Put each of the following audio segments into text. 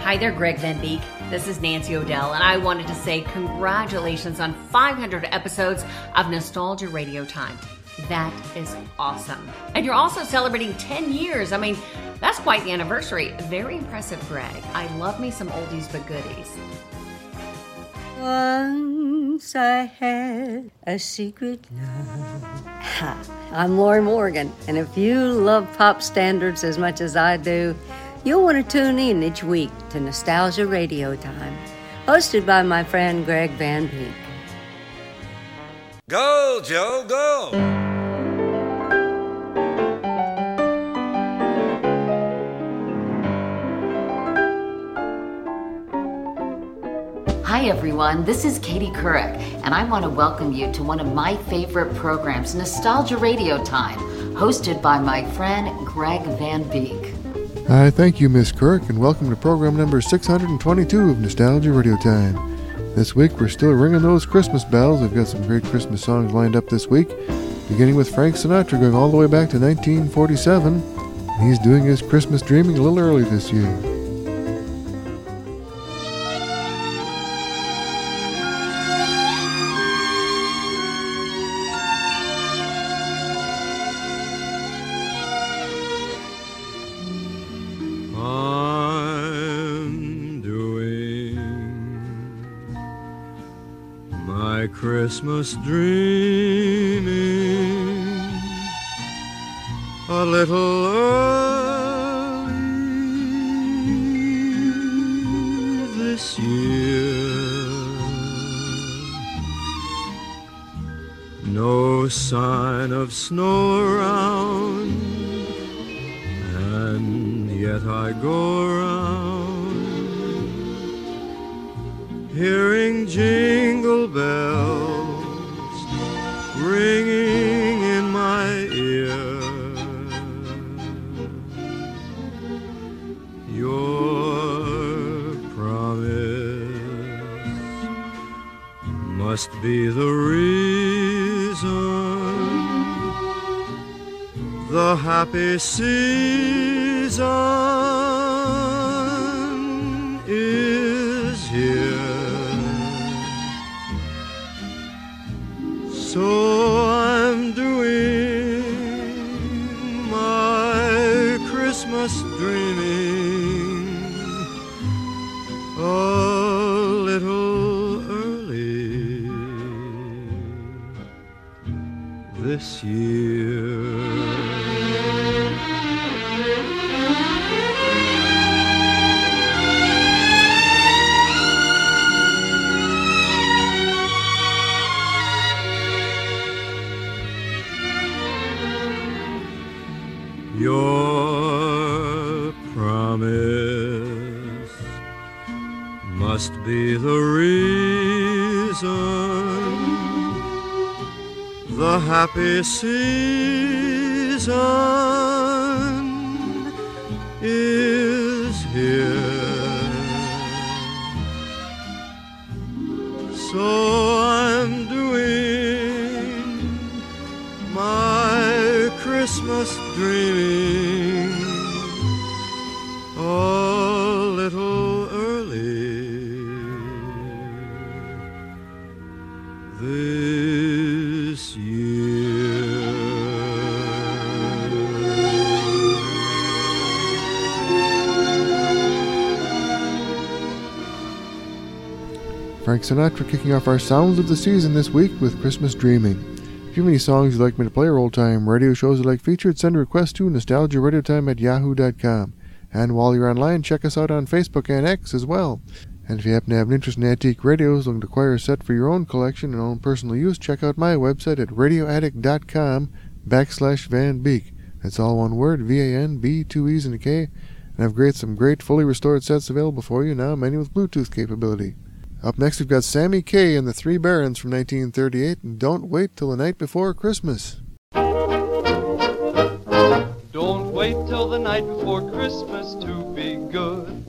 Hi there, Greg Van Beek. This is Nancy O'Dell, and I wanted to say congratulations on 500 episodes of Nostalgia Radio Time. That is awesome. And you're also celebrating 10 years. I mean, that's quite the anniversary. Very impressive, Greg. I love me some oldies but goodies. Once I had a secret love. I'm Lori Morgan, and if you love pop standards as much as I do, you'll want to tune in each week to Nostalgia Radio Time, hosted by my friend Greg Van Beek. Go, Joe, go! Hi everyone, this is Katie Couric, and I want to welcome you to one of my favorite programs, Nostalgia Radio Time, hosted by my friend Greg Van Beek. Hi, thank you, Miss Couric, and welcome to program number 622 of Nostalgia Radio Time. This week we're still ringing those Christmas bells. We've got some great Christmas songs lined up this week, beginning with Frank Sinatra going all the way back to 1947. And he's doing his Christmas dreaming a little early this year. Christmas dreaming a little early this year. No sign of snow around, and yet I go around hearing jingle bells ringing in my ear. Your promise must be the reason the happy season is here. So I'm doing my Christmas dreaming a little early this year. Your promise must be the reason the happy season is here. So I'm doing my Christmas dreaming a little early this year. Frank Sinatra kicking off our sounds of the season this week with Christmas Dreaming. If you have any songs you'd like me to play or old-time radio shows you'd like featured, send a request to nostalgiaradiotime@yahoo.com. And while you're online, check us out on Facebook and X as well. And if you happen to have an interest in antique radios, looking to acquire a set for your own collection and own personal use, check out my website at radioaddict.com/Van Beek. That's all one word, V-A-N-B, 2 E's and a K. And I've some great fully restored sets available for you now, many with Bluetooth capability. Up next, we've got Sammy Kaye and the Three Barons from 1938, and Don't Wait Till the Night Before Christmas. Don't wait till the night before Christmas to be good.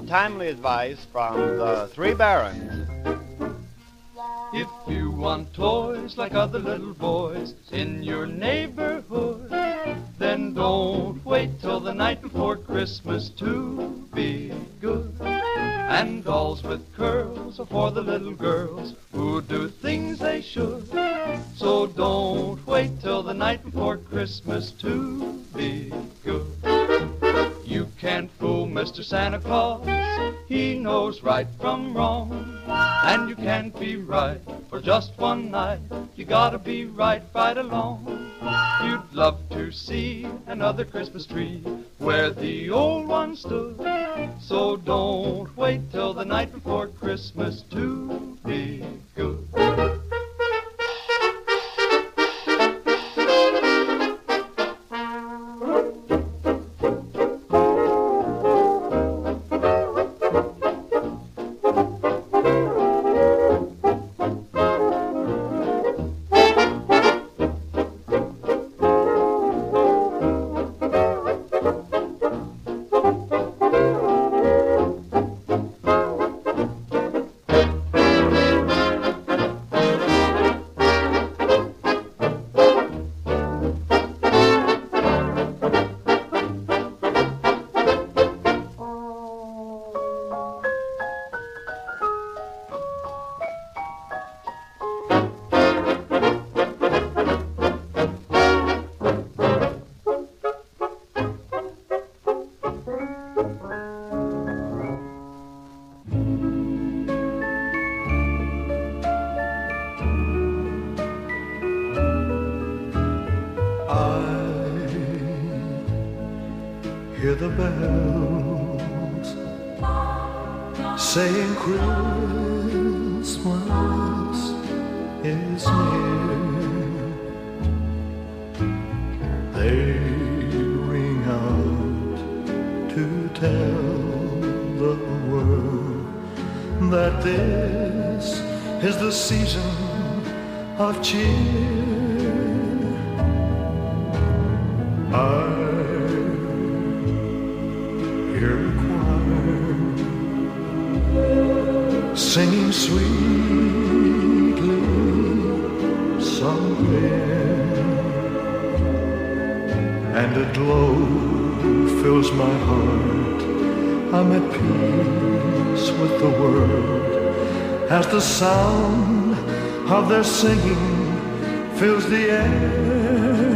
timely advice from the Three Barons. If you want toys like other little boys in your neighborhood, then don't wait till the night before Christmas to be good. And dolls with curls are for the little girls who do things they should. So don't wait till the night before Christmas to be good. You can't fool Mr. Santa Claus, he knows right from wrong. And you can't be right for just one night, you gotta be right along. You'd love to see another Christmas tree where the old one stood. So don't wait till the night before Christmas to be good. Hear the bells saying Christmas is near. They ring out to tell the world that this is the season of cheer. I hear a choir singing sweetly somewhere, and a glow fills my heart. I'm at peace with the world as the sound of their singing fills the air.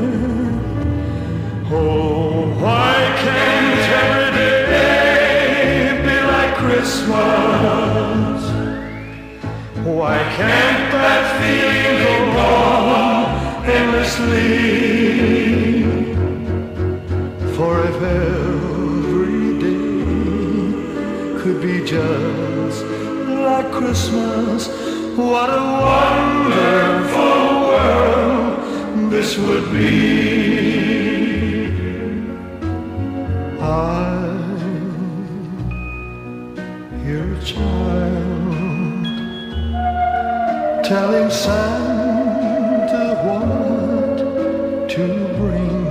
Oh, why can't every day be like Christmas? Why can't that feeling go on endlessly? For if every day could be just like Christmas, what a wonderful world this would be. I hear a child telling Santa what to bring,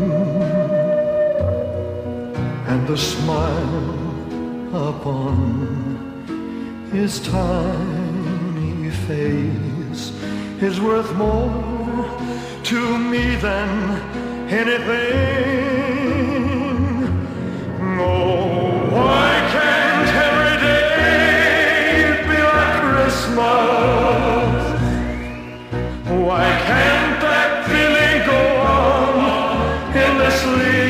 and the smile upon his tiny face is worth more to me than anything. Oh, why can't every day be like Christmas? Why can't that feeling go on endlessly?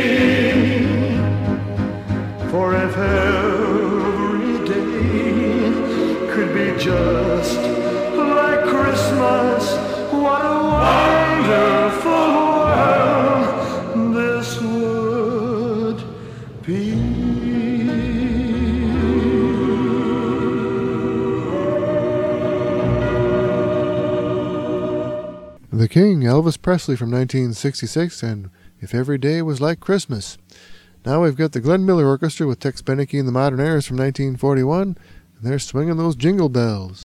For if every day could be just like Christmas, what a wonderful world this would be. The King, Elvis Presley from 1966, and If Every Day Was Like Christmas. Now we've got the Glenn Miller Orchestra with Tex Beneke and the Modern Airs from 1941, and they're swinging those jingle bells.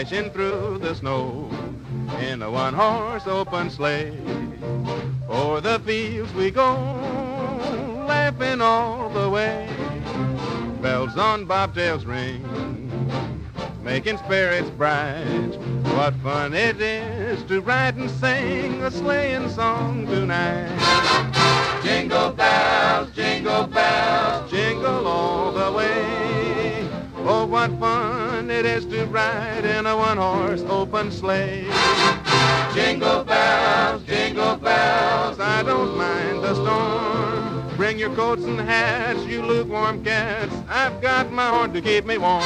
dashing through the snow in a one-horse open sleigh. O'er the fields we go, laughing all the way. Bells on bobtails ring, making spirits bright. What fun it is to ride and sing a sleighing song tonight. Jingle bells, jingle all the way. Oh, what fun it is to ride in a one-horse open sleigh. Jingle bells, I don't mind the storm. Bring your coats and hats, you lukewarm cats. I've got my horn to keep me warm.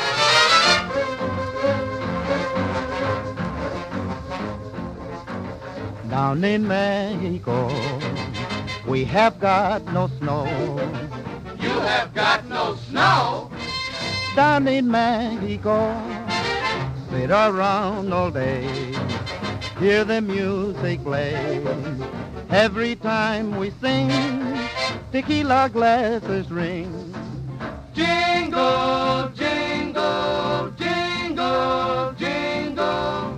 Down in Mexico, we have got no snow. You have got no snow? Down in Mexico, sit around all day, hear the music play. Every time we sing, tequila glasses ring. Jingle, jingle, jingle, jingle.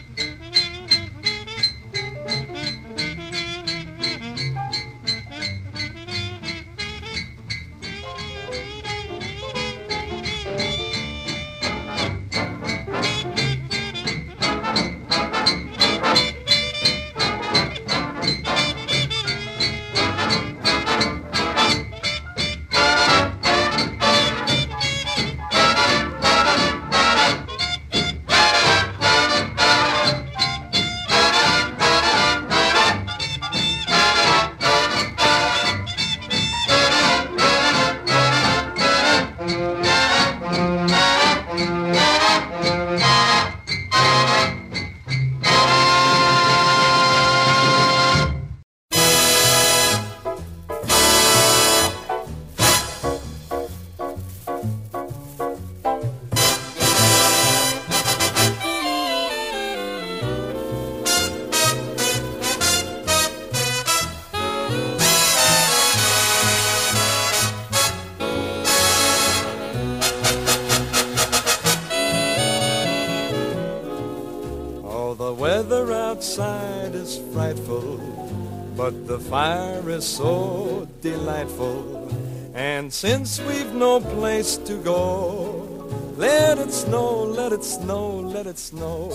outside is frightful, but the fire is so delightful. And since we've no place to go, let it snow, let it snow, let it snow.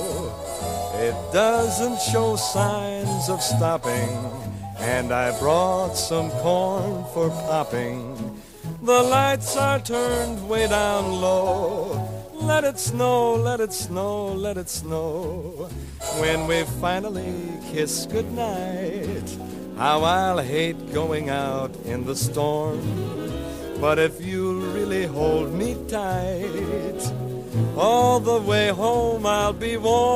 It doesn't show signs of stopping, and I brought some corn for popping. The lights are turned way down low. Let it snow, let it snow, let it snow. When we finally kiss goodnight, how I'll hate going out in the storm. But if you'll really hold me tight, all the way home I'll be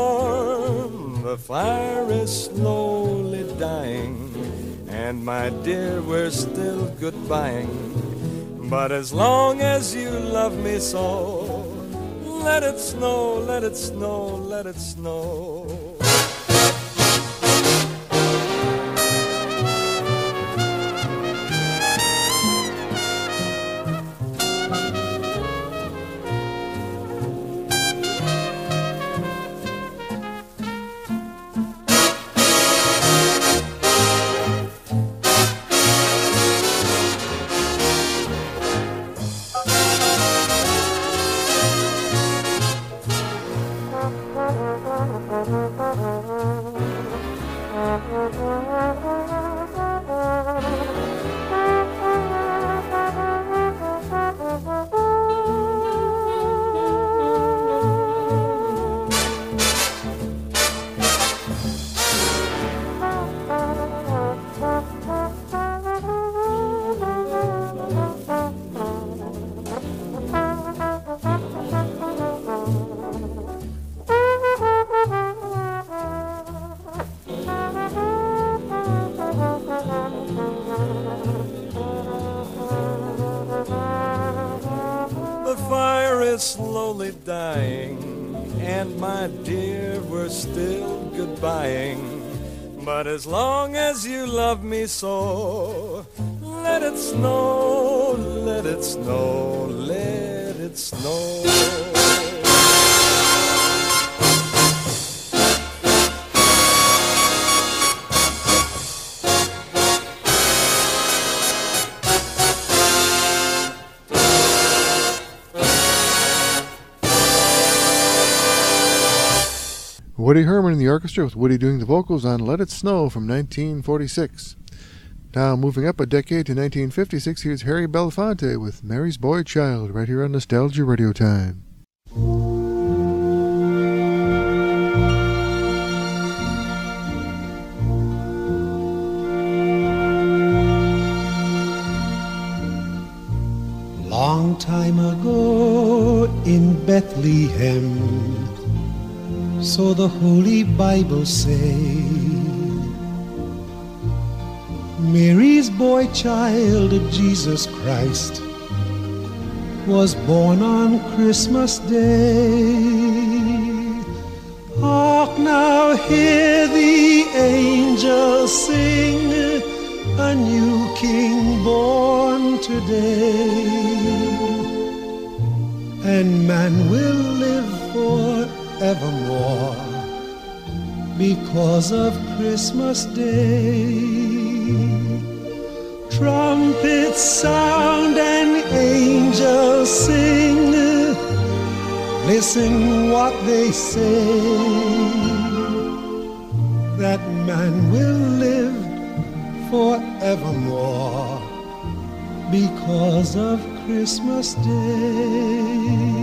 warm. The fire is slowly dying, and my dear, we're still goodbying. But as long as you love me so, let it snow, let it snow, let it snow. Slowly dying, and my dear, we're still goodbying. But as long as you love me so, let it snow, let it snow, let it snow. Woody Herman in the orchestra, with Woody doing the vocals on Let It Snow from 1946. Now, moving up a decade to 1956, here's Harry Belafonte with Mary's Boy Child, right here on Nostalgia Radio Time. Long time ago in Bethlehem, so the Holy Bible say, Mary's boy child, Jesus Christ, was born on Christmas Day. Hark now, hear the angels sing, a new king born today, and man will live forevermore because of Christmas Day. Trumpets sound and angels sing, listen what they say, that man will live forevermore because of Christmas Day.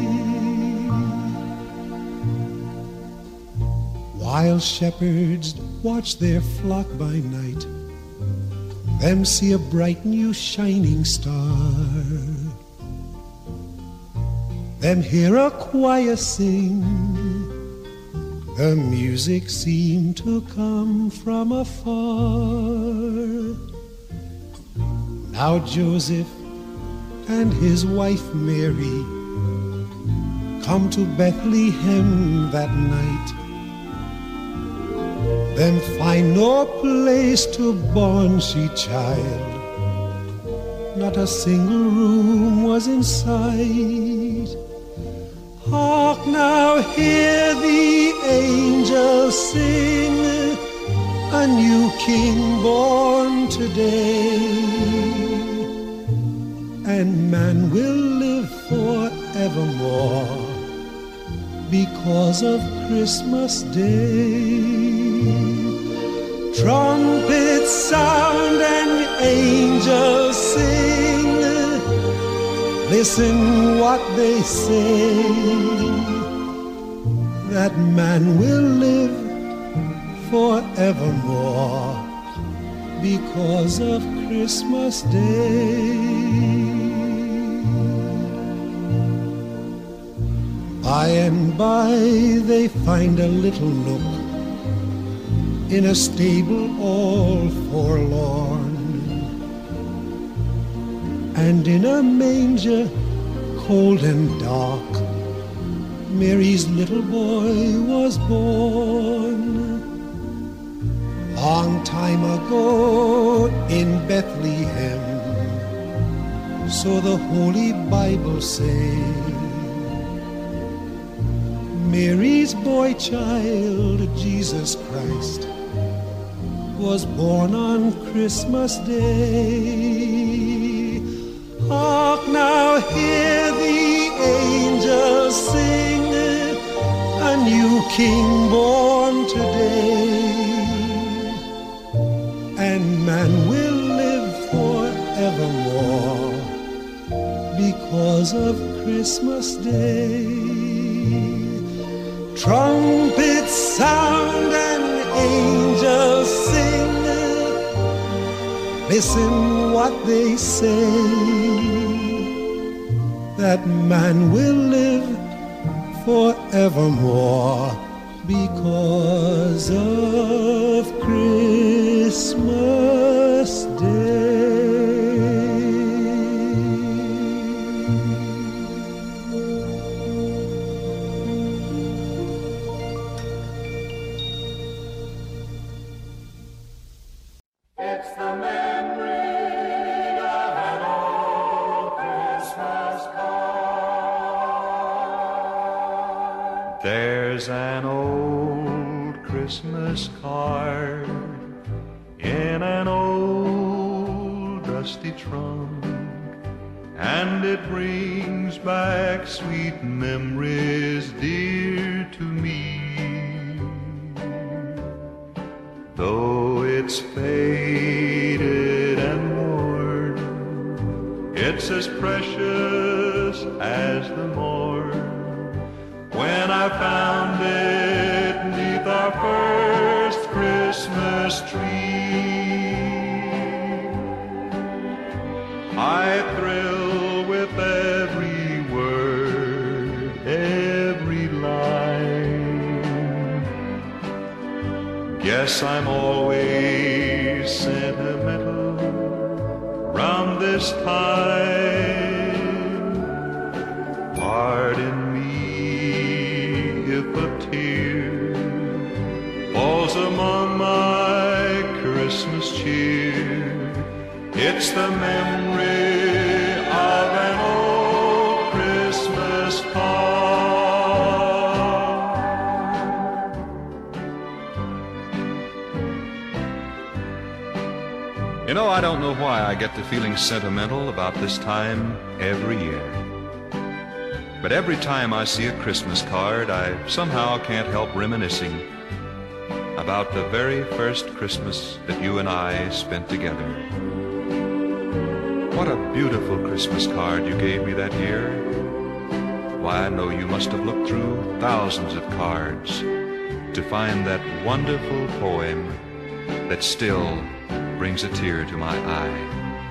While shepherds watch their flock by night, them see a bright new shining star, them hear a choir sing, the music seemed to come from afar. Now Joseph and his wife Mary come to Bethlehem that night, them find no place to born she child, not a single room was in sight. Hark now, hear the angels sing, a new king born today, and man will live forevermore because of Christmas Day. Trumpets sound and angels sing, listen what they say, that man will live forevermore because of Christmas Day. By and by they find a little nook in a stable all forlorn, and in a manger cold and dark Mary's little boy was born. Long time ago in Bethlehem, so the Holy Bible say, Mary's boy child, Jesus Christ, was born on Christmas Day. Hark now, hear the angels sing, a new king born today, and man will live forevermore because of Christmas Day. Trumpets sound and angels sing, listen what they say, that man will live forevermore because of Christmas Day. It's the memory of an old Christmas card. There's an old Christmas card in an old dusty trunk, and it brings back sweet memories dear to me. though it's faded and worn, it's as precious as the morn when I found it 'neath our first Christmas tree. I thrill with every word, every line. Guess I'm always sentimental round this time. Pardon me if a tear falls among my Christmas cheer. It's the memory of an old Christmas card. You know, I don't know why I get to feeling sentimental about this time every year. But every time I see a Christmas card, I somehow can't help reminiscing about the very first Christmas that you and I spent together. What a beautiful Christmas card you gave me that year. Why, I know you must have looked through thousands of cards to find that wonderful poem that still brings a tear to my eye.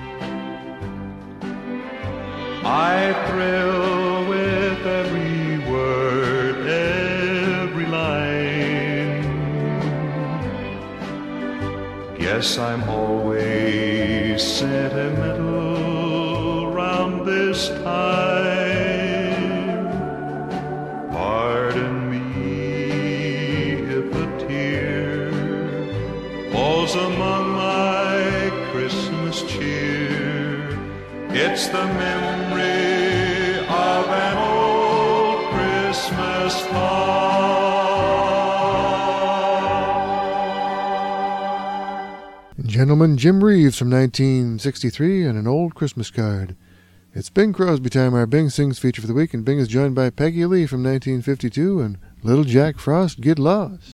I thrill with every word, every line. Guess I'm always sentimental round this time. Pardon me if a tear falls among my Christmas cheer. It's the memory of an old Christmas card. Gentleman Jim Reeves from 1963 and an old Christmas card. It's Bing Crosby time, our Bing Sings feature for the week, and Bing is joined by Peggy Lee from 1952 and Little Jack Frost, Get Lost.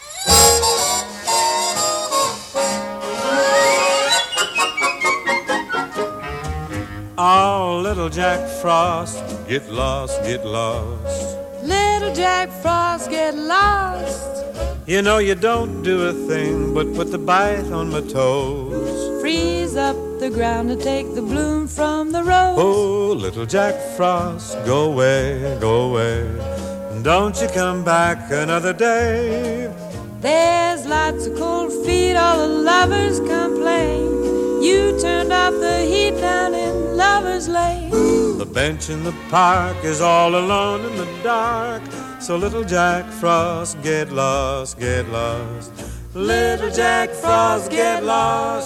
Oh, little Jack Frost, get lost, get lost. Little Jack Frost, get lost. You know you don't do a thing but put the bite on my toes. Freeze up the ground to take the bloom from the rose. Oh, little Jack Frost, go away, go away. Don't you come back another day. There's lots of cold feet, all the lovers complain. You turned off the heat down in Lover's Lane. The bench in the park is all alone in the dark. So little Jack Frost, get lost, get lost. Little Jack Frost, get lost.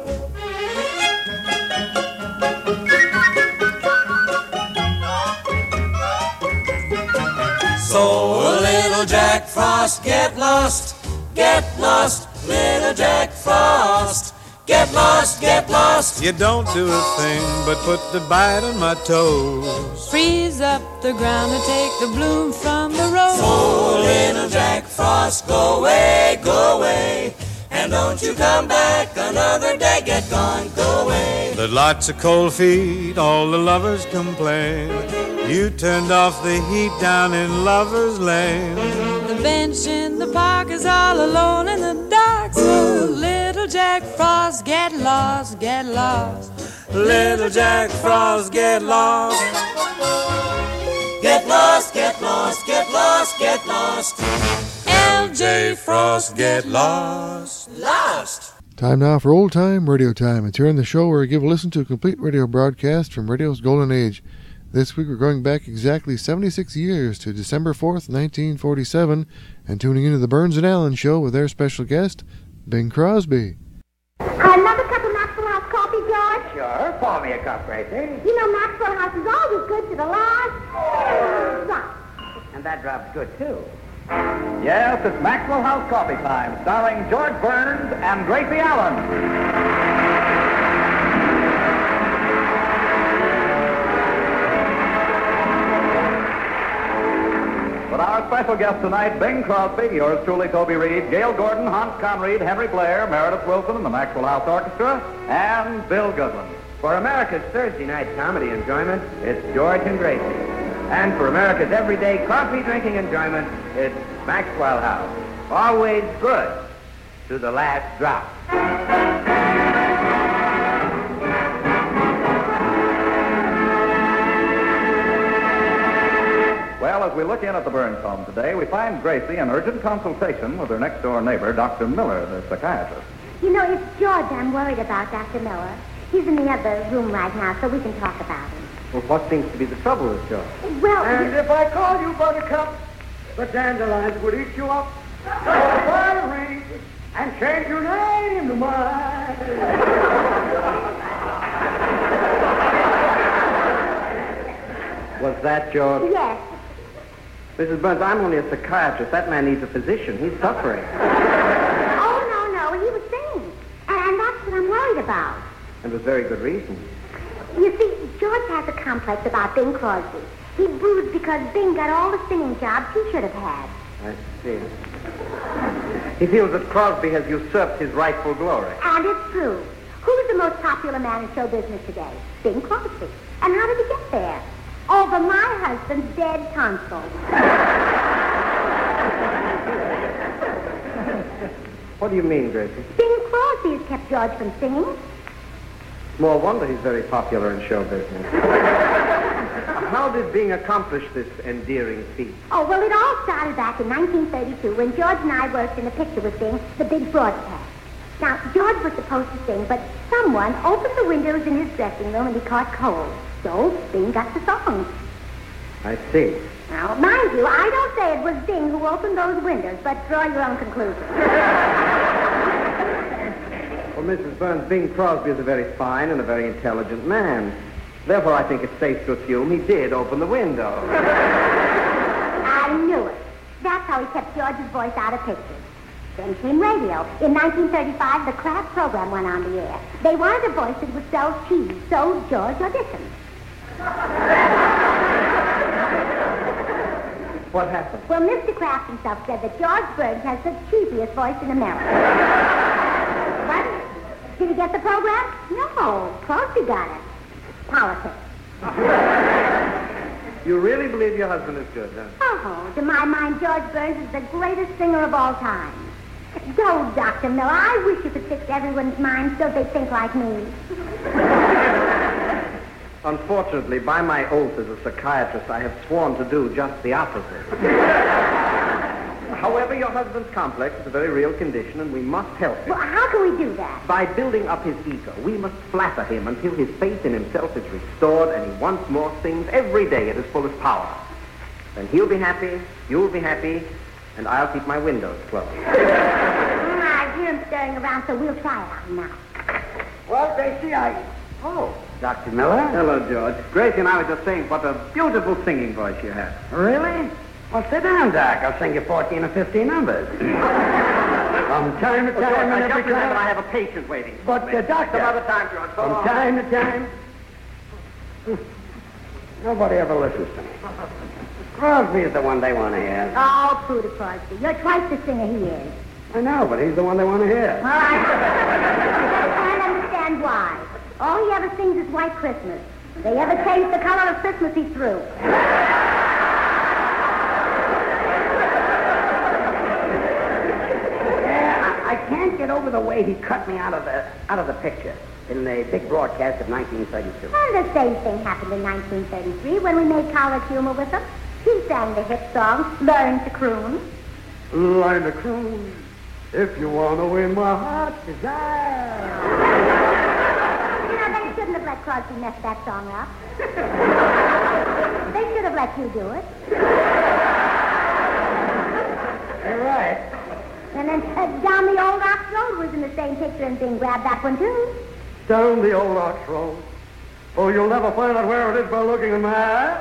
So little Jack Frost, get lost, get lost. Little Jack Frost, get lost, get lost. You don't do a thing but put the bite on my toes. Freeze up the ground to take the bloom from the rose. So little Jack Frost, go away, go away. And don't you come back another day, get gone, go away. There's lots of cold feet, all the lovers complain. You turned off the heat down in Lover's Lane. The bench in the park is all alone in the dark. So little Jack Frost, get lost, get lost. Little Jack Frost, get lost. Get lost, get lost, get lost, get lost. L.J. Frost, get lost. Lost. Time now for Old Time Radio Time. It's here on the show where we give a listen to a complete radio broadcast from radio's golden age. This week we're going back exactly 76 years to December 4th, 1947, and tuning into the Burns and Allen Show with their special guest, Bing Crosby. Another cup of Maxwell House coffee, George? Sure, pour me a cup, Gracie. You know Maxwell House is always good to the last drop. And that drop's good, too. Yes, it's Maxwell House Coffee Time, starring George Burns and Gracie Allen. But our special guests tonight, Bing Crosby, yours truly, Toby Reed, Gail Gordon, Hans Conried, Henry Blair, Meredith Wilson and the Maxwell House Orchestra, and Bill Goodwin. For America's Thursday night comedy enjoyment, it's George and Gracie. And for America's everyday coffee drinking enjoyment, it's Maxwell House. Always good to the last drop. Well, as we look in at the Burns home today, we find Gracie in urgent consultation with her next-door neighbor, Dr. Miller, the psychiatrist. You know, it's George I'm worried about, Dr. Miller. He's in the other room right now, so we can talk about him. Well, what seems to be the trouble with George? Well, And if I call you Buttercup, the dandelions would eat you up. So if I read and change your name to mine. Was that George? yes. Mrs. Burns, I'm only a psychiatrist. That man needs a physician. He's suffering. Oh, no, he was singing. And that's what I'm worried about. And with very good reason. You see, George has a complex about Bing Crosby. He broods because Bing got all the singing jobs he should have had. I see. He feels that Crosby has usurped his rightful glory. And it's true. Who's the most popular man in show business today? Bing Crosby. And how did he get there? Over my husband's dead tonsil. What do you mean, Gracie? Bing Crosby has kept George from singing. Small wonder he's very popular in show business. How did Bing accomplish this endearing feat? Oh, well, it all started back in 1932 when George and I worked in a picture with Bing, The Big Broadcast. Now, George was supposed to sing, but someone opened the windows in his dressing room and he caught cold. So Bing got the song. I see. Now, mind you, I don't say it was Bing who opened those windows, but draw your own conclusion. Well, Mrs. Burns, Bing Crosby is a very fine and a very intelligent man. Therefore, I think it's safe to assume he did open the window. I knew it. That's how he kept George's voice out of pictures. Then came radio. In 1935, the Kraft program went on the air. They wanted a voice that would sell cheese, so George auditioned. What happened? Well, Mr. Kraft himself said that George Burns has the cheesiest voice in America. What? Did he get the program? No. Crosby got it. Politics. You really believe your husband is good, huh? Oh, to my mind, George Burns is the greatest singer of all time. Go, Dr. Miller. I wish you could fix everyone's mind so they think like me. Unfortunately, by my oath as a psychiatrist, I have sworn to do just the opposite. However, your husband's complex is a very real condition, and we must help him. Well, how can we do that? By building up his ego. We must flatter him until his faith in himself is restored and he once more sings every day at his fullest power. Then he'll be happy, you'll be happy, and I'll keep my windows closed. I hear him stirring around, so we'll try it out now. Well, Gracie, Oh, Dr. Miller. Hello, George. Gracie and I were just saying what a beautiful singing voice you have. Really? Well, sit down, Doc. I'll sing you 14 or 15 numbers. From time to time, I just remember I have a patient waiting. But, Doctor... Some other time, George. So From long. time to time... Nobody ever listens to me. Crosby's the one they want to hear. Oh, Pooh Crosby. You're twice the singer he is. I know, but he's the one they want to hear. Well, I can't understand why. All he ever sings is White Christmas. If they ever change the color of Christmas, he's through. I can't get over the way he cut me out of the picture in the big broadcast of 1932. Well, the same thing happened in 1933 when we made college humor with him. He sang the hit song, Learn to Croon. Learn to croon if you want to win my heart's desire. You know, they shouldn't have let Crosby mess that song up. They should have let you do it. You're right. And then Down the Old Ox Road was in the same picture and Bing grabbed that one, too. Down the old ox road. Oh, you'll never find out where it is by looking in my eye.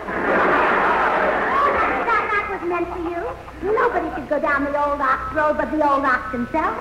That was meant for you. Nobody should go down the old ox road but the old ox himself.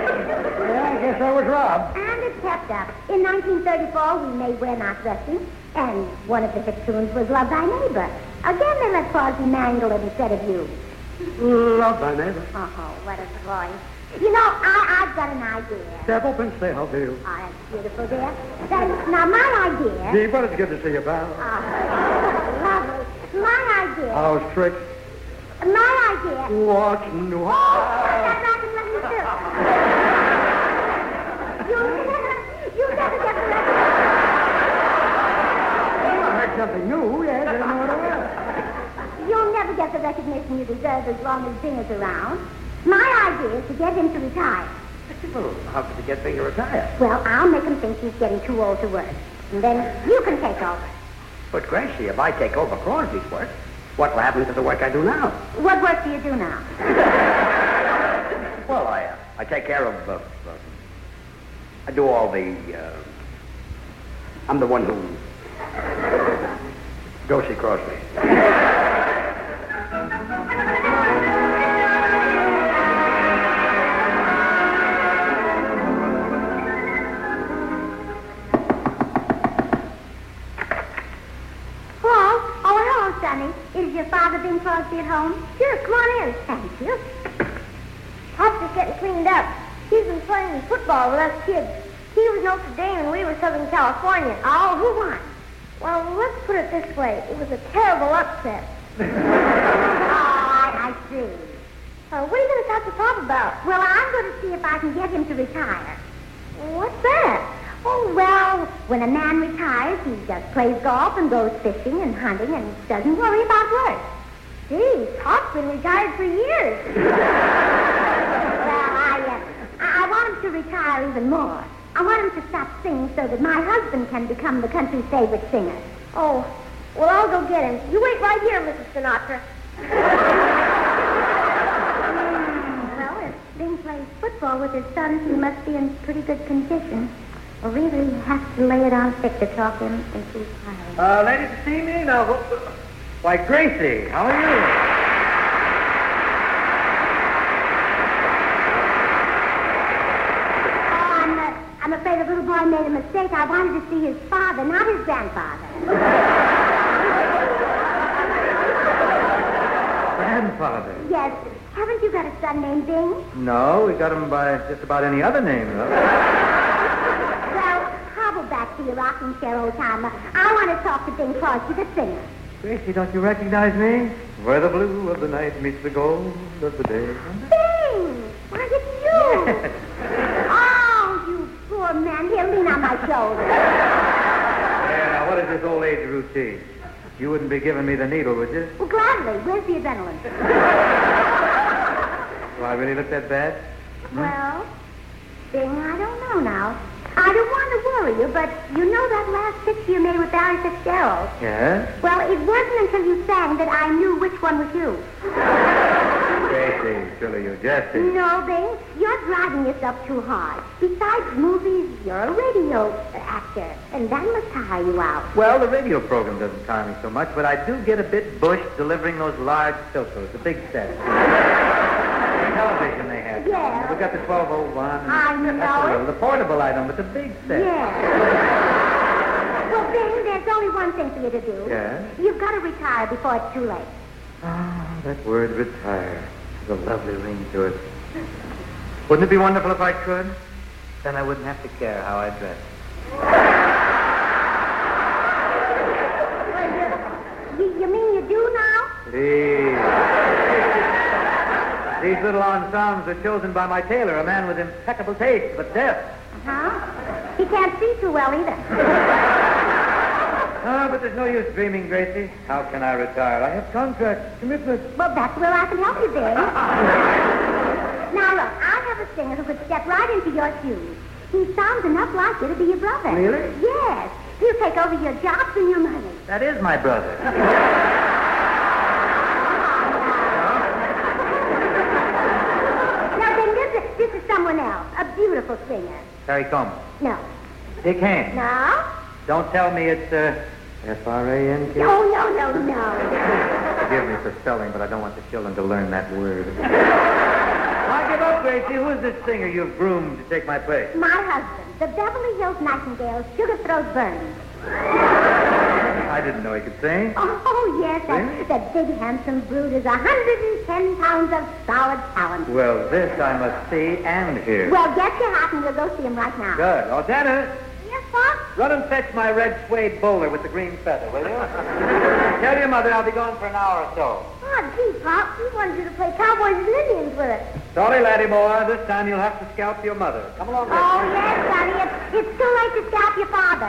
Yeah, I guess I was robbed. And it kept up. In 1934, we made We're Not Rusty. And one of the hit tunes was Love Thy Neighbor. Again, they let Crosby mangle it instead of you. Love Thy Neighbor. Oh, what a voice. You know, I've got an idea. Step up and say how do you. Oh, that's beautiful, dear. Now, my idea... Gee, but it's good to see you, pal. Lovely. My idea... How's Trick? My idea... What's new? Oh, that's right, and let me do. You never get the record. I heard something new, yes, I don't know what it was. You'll never get the recognition you deserve as long as Binger's around. My idea is to get him to retire. Well, how could you get Bing to retire? Well, I'll make him think he's getting too old to work. And then you can take over. But, Gracie, if I take over Crosby's work, what will happen to the work I do now? What work do you do now? Well, I take care of, I do all the, I'm the one who goes see Crosby. Is your father Bing Crosby at home? Sure, come on in. Thank you. Pop's just getting cleaned up. He's been playing football with us kids. He was Notre Dame and we were Southern California. Oh, who won? Well, let's put it this way. It was a terrible upset. I see. What are you going to talk to Pop about? Well, I'm going to see if I can get him to retire. What's that? Oh, well, when a man retires, he just plays golf and goes fishing and hunting and doesn't worry about work. Gee, Pop's been retired for years. Well, I want him to retire even more. I want him to stop singing so that my husband can become the country's favorite singer. Oh, well, I'll go get him. You wait right here, Mrs. Sinatra. Well, if Bing plays football with his sons, he must be in pretty good condition. Or really, you have to lay it on thick to talk him into retiring. Ladies to see me? Now, why, Gracie, how are you? I'm afraid the little boy made a mistake. I wanted to see his father, not his grandfather. Grandfather? Yes. Haven't you got a son named Bing? No, we got him by just about any other name, though. Well, hobble back to your rocking chair, old timer. I want to talk to Bing Crosby, the singer. Gracie, don't you recognize me? Where the blue of the night meets the gold of the day. Bing! Why, it's you! Yes. Oh, you poor man. Here, lean on my shoulder. Yeah, now, what is this old age routine? You wouldn't be giving me the needle, would you? Well, gladly. Where's the adrenaline? Do I really look that bad? Well, Bing, I don't know now. I don't want to worry you, but you know that last picture you made with Barry Fitzgerald? Yes? Well, it wasn't until you sang that I knew which one was you. Gracie, surely you're jesting. No, Bing, you're driving yourself too hard. Besides movies, you're a radio actor, and that must tire you out. Well, the radio program doesn't tire me so much, but I do get a bit bushed delivering those large silkos, the big sets. Television they have. Yeah. We got the 1201. I know it. The portable item, but the big set. Yeah. Well, Bing, there's only one thing for you to do. Yeah? You've got to retire before it's too late. Ah, that word retire. There's a lovely ring to it. Wouldn't it be wonderful if I could? Then I wouldn't have to care how I dress. You mean you do now? Please. These little ensembles are chosen by my tailor, a man with impeccable taste, but deaf. Huh? He can't see too well either. Ah, but there's no use dreaming, Gracie. How can I retire? I have contracts, commitments. Well, that's where I can help you, Bing. Now, look, I have a singer who could step right into your shoes. He sounds enough like you to be your brother. Really? Yes. He'll take over your jobs and your money. That is my brother. Now, then, this is someone else, a beautiful singer. Harry Combs. No. Dick Haynes. No? Don't tell me it's, F-R-A-N-K? No. Forgive me for spelling, but I don't want the children to learn that word. Why give up, Gracie? Who is this singer you've groomed to take my place? My husband, the Beverly Hills Nightingale, Sugar Throat Burns. I didn't know he could sing. Oh, yes. That big, handsome brute is 110 pounds of solid talent. Well, this I must see and hear. Well, get your hat and we'll go see him right now. Good. Oh, Janet, Yes, Pop? run and fetch my red suede bowler with the green feather, will you? Tell your mother I'll be gone for an hour or so. Oh, gee, Pop, we wanted you to play Cowboys and Indians with us. Sorry, laddie boy. This time you'll have to scalp your mother. Come along, Oh, yes, Sonny. It's too late to scalp your father.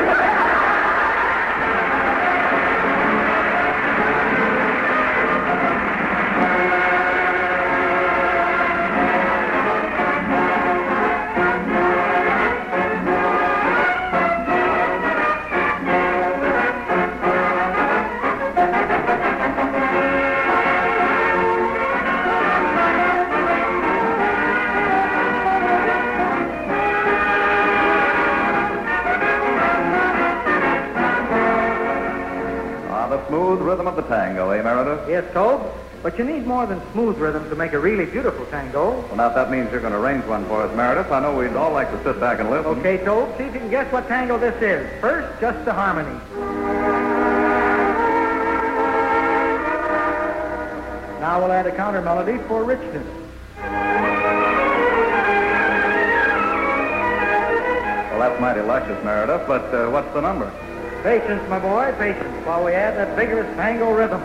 Smooth rhythm of the tango, eh, Meredith? Yes, Tobe. But you need more than smooth rhythm to make a really beautiful tango. Well, now, if that means you're going to arrange one for us, Meredith, I know we'd all like to sit back and listen. Okay, Tobe, see if you can guess what tango this is. First, just the harmony. Now we'll add a counter melody for richness. Well, that's mighty luscious, Meredith, but what's the number? Patience, my boy, patience, while we add that vigorous tango rhythm.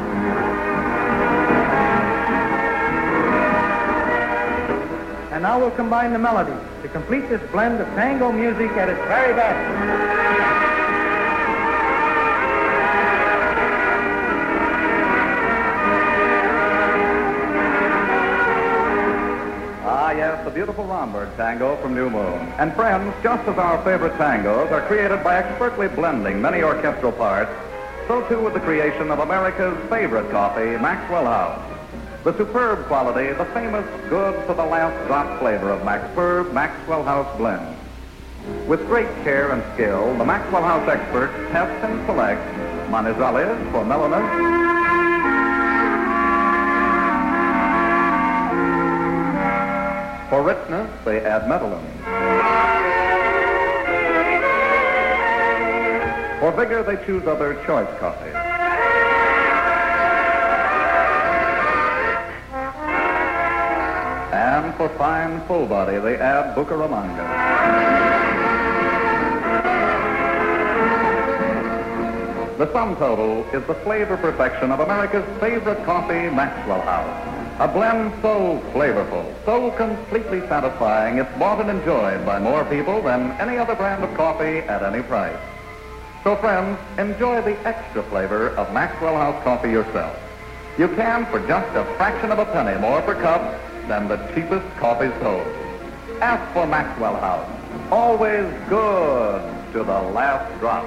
And now we'll combine the melody to complete this blend of tango music at its very best. Yes, the beautiful Romberg tango from New Moon. And friends, just as our favorite tangos are created by expertly blending many orchestral parts, so too with the creation of America's favorite coffee, Maxwell House. The superb quality, the famous good to the last drop flavor of Maxwell House blend. With great care and skill, the Maxwell House experts test and select Manizales for mellowness, for richness, they add Medellin. For vigor, they choose other choice coffees. And for fine, full body, they add Bucaramanga. The sum total is the flavor perfection of America's favorite coffee, Maxwell House. A blend so flavorful, so completely satisfying, it's bought and enjoyed by more people than any other brand of coffee at any price. So friends, enjoy the extra flavor of Maxwell House coffee yourself. You can for just a fraction of a penny more per cup than the cheapest coffee sold. Ask for Maxwell House. Always good to the last drop.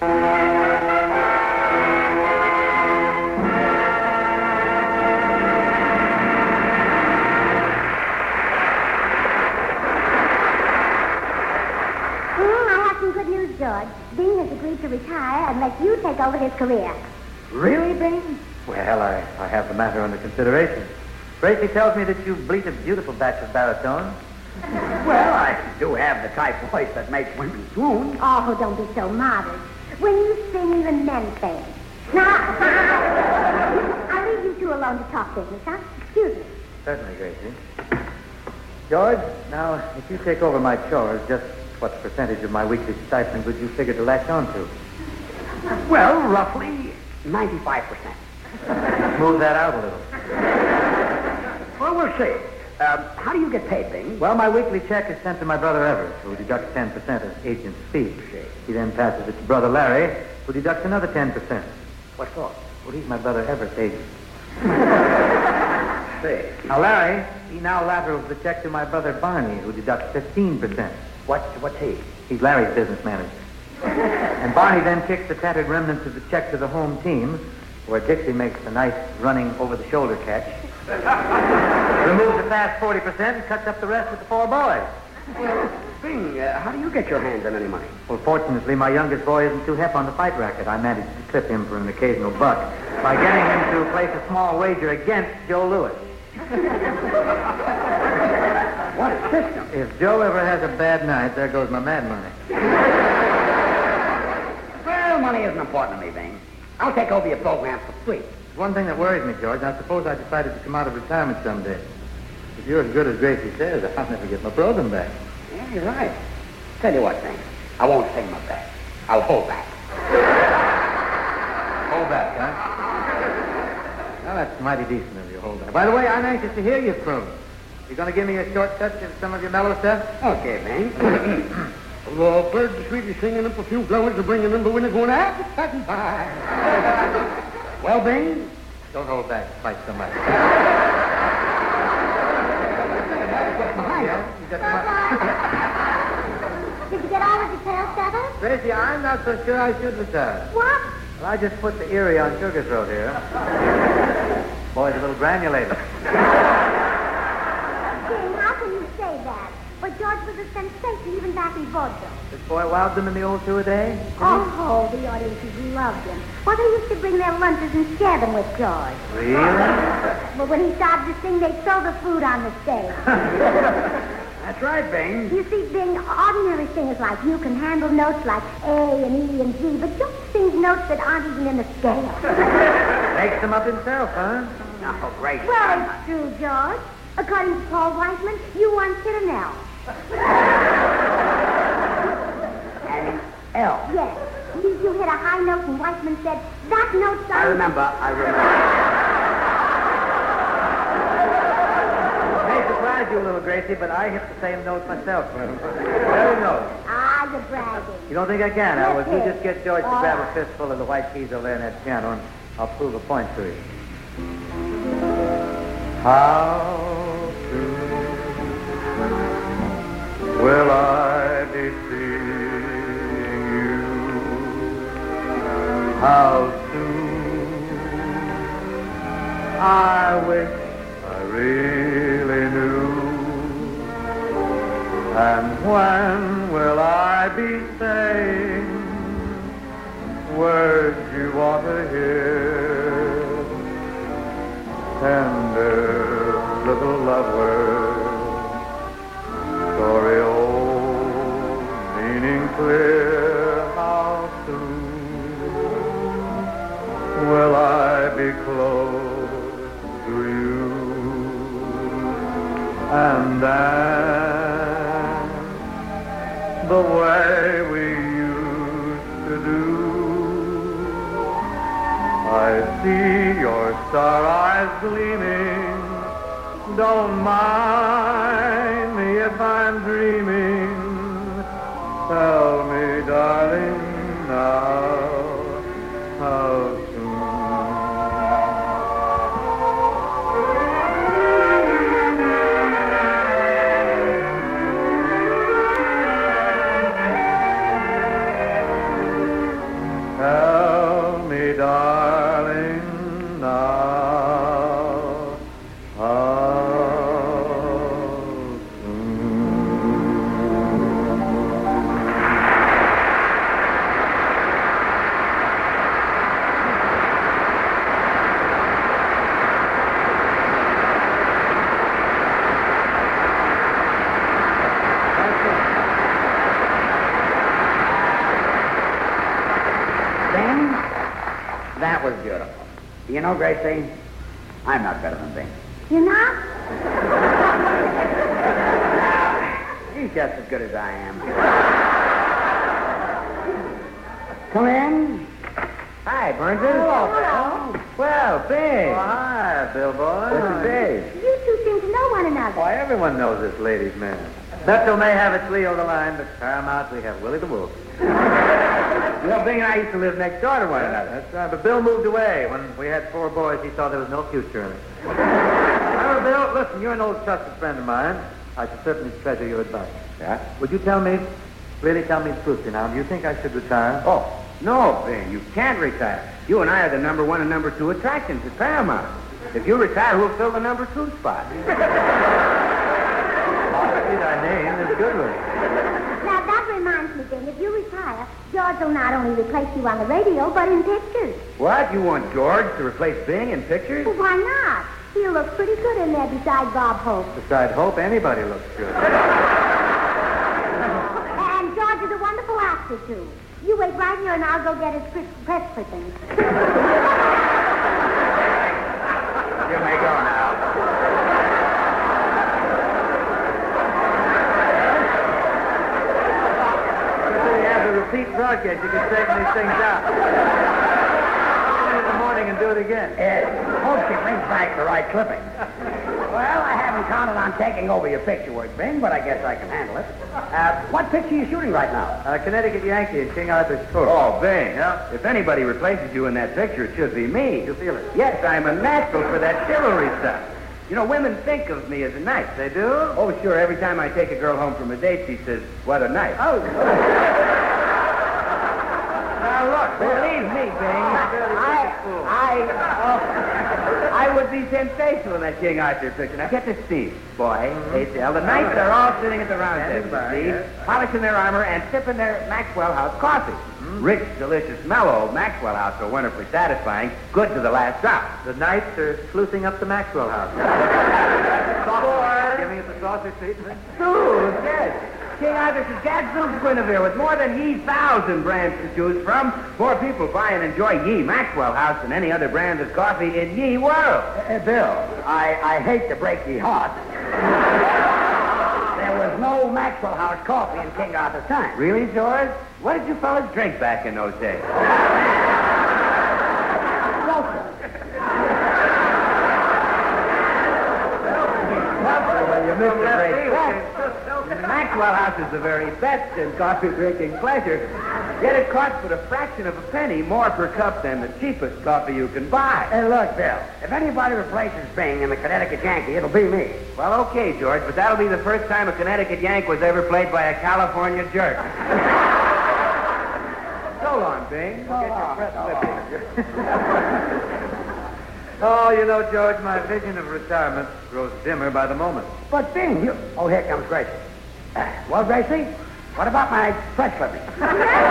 Good news, George. Bing has agreed to retire and let you take over his career. Really, Bing? Well, I have the matter under consideration. Gracie tells me that you bleat a beautiful batch of baritone. Well, I do have the type voice that makes women swoon. Oh, don't be so modest. When you sing, even men faint. Now, I'll leave you two alone to talk business, huh? Excuse me. Certainly, Gracie. George, now, if you take over my chores, just what percentage of my weekly stipend would you figure to latch on to? Well, roughly 95%. Move that out a little. Well, we'll see. How do you get paid, Bing? Well, my weekly check is sent to my brother Everett, who deducts 10% as agent's fee. He then passes it to brother Larry, who deducts another 10%. What for? Well, he's my brother Everett's agent. See. Now, Larry, he now laterals the check to my brother Barney, who deducts 15%. What's he? He's Larry's business manager. And Barney then kicks the tattered remnants of the check to the home team, where Dixie makes a nice running over-the-shoulder catch, removes the fast 40%, and cuts up the rest with the four boys. Well, Bing, how do you get your hands on any money? Well, fortunately, my youngest boy isn't too hep on the fight racket. I managed to clip him for an occasional buck by getting him to place a small wager against Joe Lewis. What a system. If Joe ever has a bad night, there goes my mad money. Well, money isn't important to me, Bing. I'll take over your program for free. One thing that worries me, George, now suppose I decided to come out of retirement someday. If you're as good as Gracie says, I'll never get my program back. Yeah, you're right. Tell you what, Bing. I won't say my back. I'll hold back. Hold back, huh? Well, that's mighty decent of you, hold back. By the way, I'm anxious to hear your croon. You going to give me a short touch of some of your mellow stuff? Okay, Bing. The birds are sweetly singing up a few flowers are bringing them, but when they're going out, it's passing by. Well, Bing, don't hold back quite so much. Did you get all the details, Feather? Gracie, I'm not so sure I should retire. What? Well, I just put the Erie on sugar throat here. Boy's a little granulated. Jim, how can you say that? But George was a sensation even back in vaudeville. This boy wowed them in the old two-a-day? Oh, the audiences loved him. Well, they used to bring their lunches and share them with George. Really? But when he started to sing, they'd throw the food on the stage. That's right, Bing. You see, Bing, ordinary singers like you can handle notes like A and E and G, but George sings notes that aren't even in the scale. Makes them up himself, huh? Oh, great. Well, it's true, George. According to Paul Weissman, you once hit an L. An L? Yes. You hit a high note, and Weissman said, that note sounds... I remember. May surprise you a little, Gracie, but I hit the same note myself. Very note. Ah, you're bragging. You don't think I can, huh? Well, if you Yes, just get George to all grab right. a fistful of the white keys over there in that piano, and I'll prove a point to you. How soon will I be seeing you? How soon? I wish I really knew. And when will I be saying words you want to hear? Tender little love words, story old, meaning clear. How soon will I be close to you? And dance the way we used to do. I see your star eyes gleaming. Don't mind me if I'm dreaming. Tell me, darling, now how soon? Tell me, darling, now how Bing, that was beautiful. You know, Gracie, I'm not better than Bing. You're not? He's just as good as I am. Come in. Hi, Burnses. Hello. Well, Bing. Oh, hi, Bill boy. This is Dave. You two seem to know one another. Why, everyone knows this ladies' man. Bethel may have its Leo the Lion, but Paramount we have Willie the Wolf. You know, Bing and I used to live next door to one another. That's right, but Bill moved away. When we had 4 boys, he saw there was no future in it. However, Bill, listen, you're an old trusted friend of mine. I should certainly treasure your advice. Yeah? Would you really tell me truthfully now, do you think I should retire? Oh, no, Bing, you can't retire. You and I are the number 1 and number 2 attractions at Paramount. If you retire, who'll fill the number 2 spot? See thy name is Goodwin. Now, that reminds me, Bing, if you retire, George will not only replace you on the radio, but in pictures. What? You want George to replace Bing in pictures? Well, why not? He'll look pretty good in there beside Bob Hope. Beside Hope, anybody looks good. And George is a wonderful actor, too. You wait right here and I'll go get his press clippings. You may go now. Repeat broadcast, you can straighten these things out. In the morning and do it again. Hope she brings back the right clipping. Well, I haven't counted on taking over your picture work, Bing, but I guess I can handle it. What picture are you shooting right now? Connecticut Yankee in King Arthur's Court. Oh, Bing, if anybody replaces you in that picture, it should be me. You feel it? Yes, I'm a natural for that chivalry stuff. You know, women think of me as a knight. They do? Oh, sure. Every time I take a girl home from a date, she says, what a knight. Oh. Now, look, believe me, Bing, I would be sensational in that King Arthur picture. Now, get this scene, boy. The knights are all sitting at the round table, you see, polishing their armor and sipping their Maxwell House coffee. Rich, delicious, mellow Maxwell House, so wonderfully satisfying, good to the last drop. The knights are sleuthing up the Maxwell House. Giving us a saucer treatment. Dude, yes. King Arthur says, Gadzooks Guinevere, with more than ye 1,000 brands to choose from, more people buy and enjoy ye Maxwell House than any other brand of coffee in ye world. Bill, I hate to break ye heart. There was no Maxwell House coffee in King Arthur's time. Really, George? What did you fellas drink back in those days? You missed a great fact. Maxwell House is the very best in coffee-drinking pleasure. Yet it costs but a fraction of a penny more per cup than the cheapest coffee you can buy. Hey, look, Bill, if anybody replaces Bing in the Connecticut Yankee, it'll be me. Well, okay, George, but that'll be the first time a Connecticut Yank was ever played by a California jerk. So long, Bing. We'll get your press clippings. Oh, you know, George, my vision of retirement grows dimmer by the moment. But Bing, you... Oh, here comes Gracie. Well, Gracie, what about my press clippings? Oh,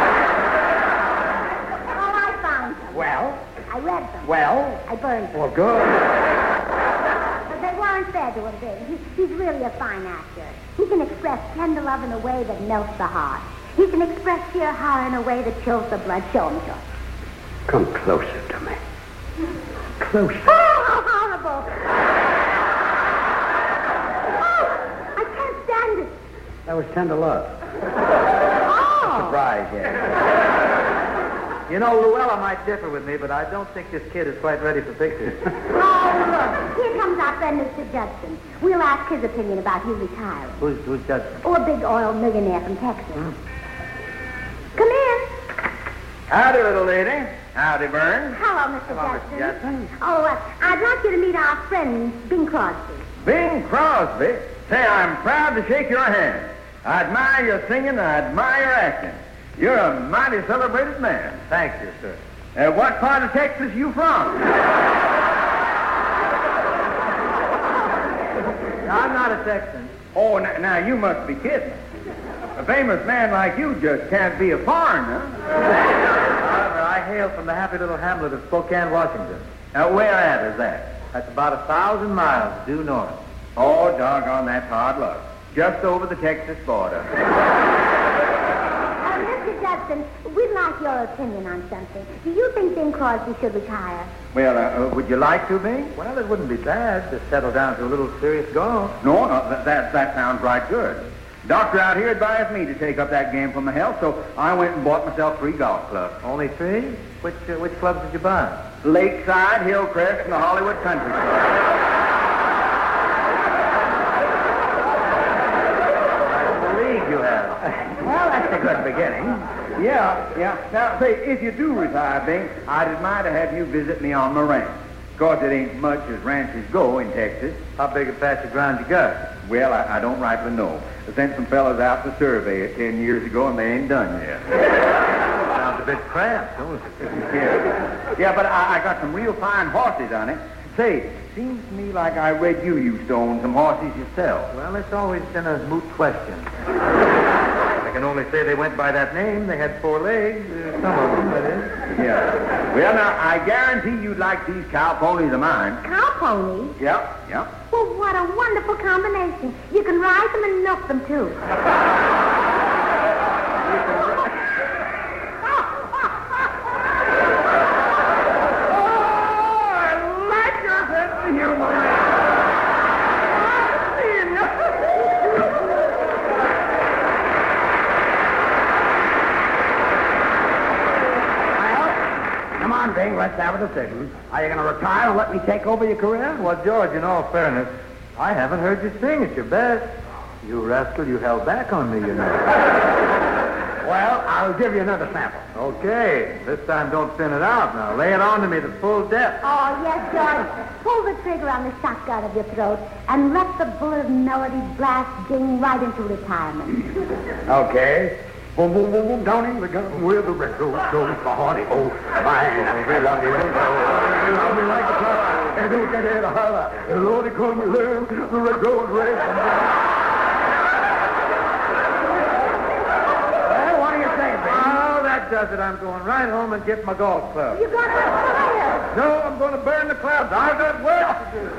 I found them. Well? I read them. Well? I burned them. Well, good. But they weren't fair to him, Bing. He's really a fine actor. He can express tender love in a way that melts the heart. He can express sheer horror in a way that chills the blood. Show him, George. Come closer to me. Closer. Oh, how horrible! Oh, I can't stand it. That was tender love. Oh! Surprise, yes. You know, Luella might differ with me, but I don't think this kid is quite ready for pictures. Oh, look. Here comes our friend, Mr. Judson. We'll ask his opinion about you retiring. Who's Judson? Oh, a big oil millionaire from Texas. Come in. Howdy, little lady. Howdy, Burns. Hello, Mr. Hello, Judson. Mr. Judson. Oh, I'd like you to meet our friend, Bing Crosby. Bing Crosby. Say, I'm proud to shake your hand. I admire your singing, I admire your acting. You're a mighty celebrated man. Thank you, sir. What part of Texas you from? I'm not a Texan. Oh, now you must be kidding. A famous man like you just can't be a foreigner. However, I hail from the happy little hamlet of Spokane, Washington. Now, where at is that? That's about 1,000 miles due north. Oh, doggone, that's hard luck. Just over the Texas border. Mr. Judson, we'd like your opinion on something. Do you think Bing Crosby should retire? Well, would you like to, Bing? Well, it wouldn't be bad to settle down to a little serious golf. No, that sounds right good. Doctor out here advised me to take up that game for my health, so I went and bought myself 3 golf clubs. Only 3? Which clubs did you buy? Lakeside, Hillcrest, and the Hollywood Country Club. You have. Well, that's a good beginning. Yeah. Now, say, if you do retire, Bing, I'd admire to have you visit me on my ranch. Of course, it ain't much as ranches go in Texas. How big a patch of ground you got? Well, I don't rightly know. I sent some fellas out to survey it 10 years ago, and they ain't done yet. Sounds a bit cramped, don't it? Yeah, but I got some real fine horses on it. Say, seems to me like I read you used to own some horses yourself. Well, it's always been a moot question. I can only say they went by that name. They had 4 legs. Some of them, that is. Yeah. Well, now, I guarantee you'd like these cow ponies of mine. Cow ponies? Yep. Well, what a wonderful combination. You can ride them and milk them, too. have to have a decision. Are you going to retire and let me take over your career? Well, George, in all fairness, I haven't heard you sing at your best. You rascal, you held back on me, you know. Well, I'll give you another sample. Okay. This time don't thin it out now. Lay it on to me to full depth. Oh, yes, George. Pull the trigger on the shotgun of your throat and let the bullet of melody blast ding right into retirement. Okay. Boom, boom, boom, boom, down in the gun where the red rose goes, the hearty old mine. They love me like a clock, and don't get it a holler. And Lordy, come and learn the red rose red. That does it. I'm going right home and get my golf club. You got that fire. No, I'm going to burn the clubs. I've got work to do.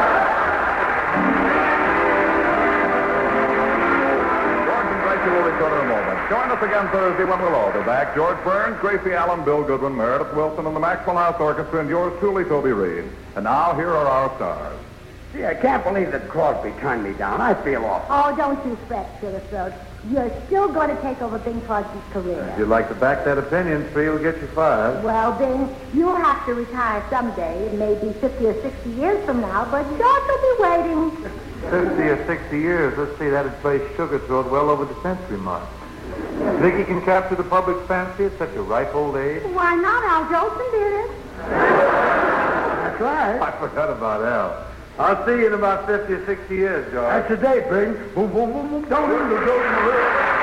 George and Gracie will return in a moment. Join us again Thursday when we'll all be back. George Burns, Gracie Allen, Bill Goodwin, Meredith Wilson, and the Maxwell House Orchestra, and yours truly, Toby Reed. And now, here are our stars. Gee, I can't believe that Crosby turned me down. I feel awful. Oh, don't you fret, Sugarthroat. You're still going to take over Bing Crosby's career. If you'd like to back that opinion, Free will get you fired. Well, Bing, you'll have to retire someday. It may be 50 or 60 years from now, but George will be waiting. 50 or 60 years. Let's see, that'd place Sugarthroat well over the century mark. Think he can capture the public's fancy at such a ripe old age? Why not? Al Jolson did it. That's right. I forgot about Al. I'll see you in about 50 or 60 years, George. That's the date, Bing. Boom, boom, boom, boom, down in the road.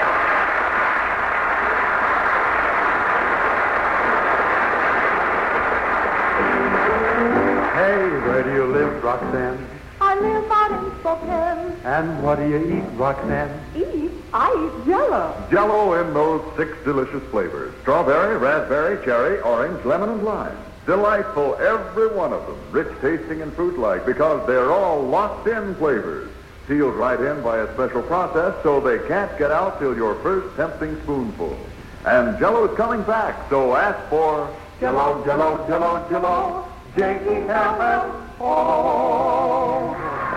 Hey, where do you live, Roxanne? I live out in Spokane. And what do you eat, Roxanne? Eat? I eat Jell-O. Jell-O in those 6 delicious flavors. Strawberry, raspberry, cherry, orange, lemon, and lime. Delightful, every one of them. Rich tasting and fruit-like because they're all locked-in flavors. Sealed right in by a special process so they can't get out till your first tempting spoonful. And Jell-O's coming back, so ask for Jell-O, Jell-O, Jell-O, Jell-O. J-E-L-L-O.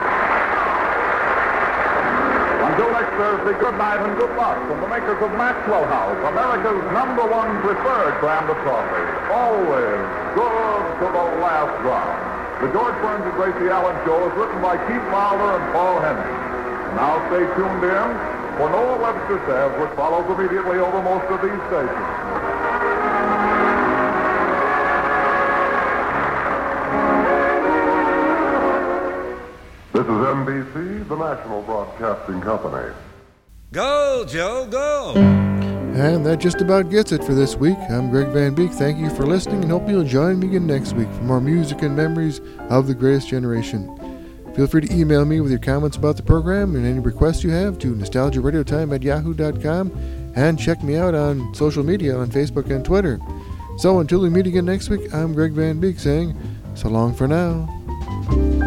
Until next Thursday, good night and good luck from the makers of Maxwell House, America's #1 preferred brand of coffee. Always good to the last drop. The George Burns and Gracie Allen Show is written by Keith Fowler and Paul Henry. Now stay tuned in for Noah Webster Says, which follows immediately over most of these stations. This is NBC, the National Broadcasting Company. Go, Joe, go! And that just about gets it for this week. I'm Greg Van Beek. Thank you for listening and hope you'll join me again next week for more music and memories of the greatest generation. Feel free to email me with your comments about the program and any requests you have to nostalgiaradiotime@yahoo.com, and check me out on social media on Facebook and Twitter. So until we meet again next week, I'm Greg Van Beek saying so long for now.